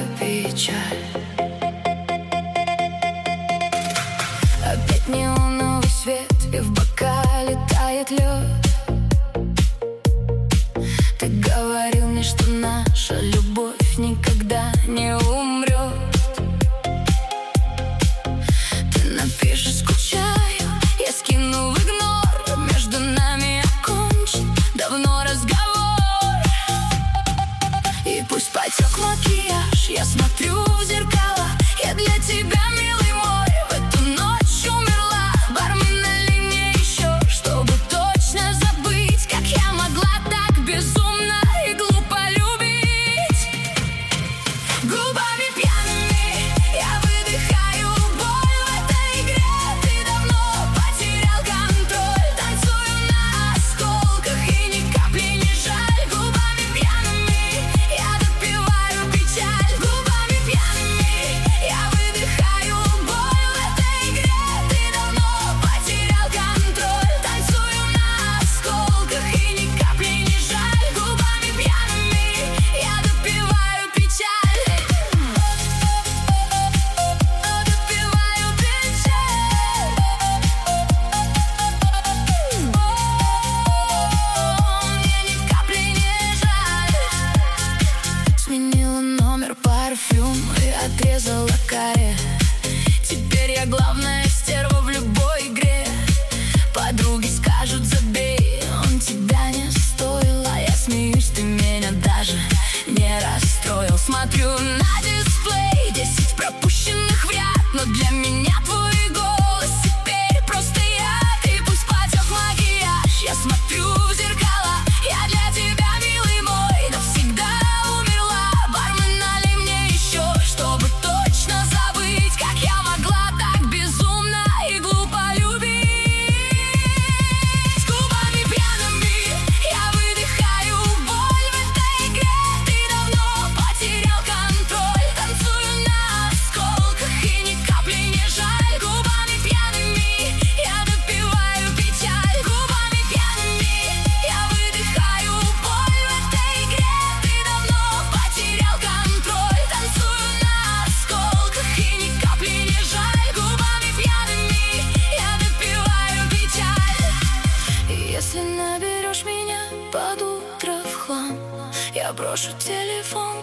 печаль. Опять неоновый свет, и в бокале тает лед. Ты говорил мне, что наша любовь никогда не умрет. Ты напишешь «скучаю», я скину в игнор. Между нами окончен давно разговор. И пусть потек макияж, я смотрю в зеркала. Я для тебя, милый мой, в эту ночь умерла. Бармен, налей мне еще, чтобы точно забыть, как я могла так безумно и глупо любить. Губами пьяными я выдыхаю боль в этой игре. Ты давно потерял контроль. Танцую на осколках, и ни капли не жаль. Губами пьяными я допиваю печаль. Губами пьяными я выдыхаю боль в этой игре. Ты давно потерял контроль. Танцую на осколках, и ни капли не жаль. Губами пьяными я допиваю печаль. Допиваю печаль. Мне ни капли не жаль. Сменила номер, парфюм и отрезала каре. Теперь я главная стерва в любой игре. Подруги скажут забей, он тебя не стоил. А я смеюсь, ты меня даже не расстроил. Смотрю на дисплей, 10 пропущенных в ряд, но для меня твой голос теперь просто яд. И пусть потек макияж, я смотрю в зеркала. Я для тебя, милый мой, навсегда умерла. Бармен, налей мне еще, чтобы точно забыть, как я могла так безумно и глупо любить. С губами пьяными я выдыхаю боль в этой игре. Ты давно потерял контроль. Танцую на осколках, и ни капли не жаль. Губами пьяными я допиваю печаль. Губами пьяными я выдыхаю боль в этой игре. Ты давно потерял контроль. Танцую на осколках, и ни капли не жаль. Губами пьяными я допиваю печаль. И если наберешь меня под утро в хлам, я брошу телефон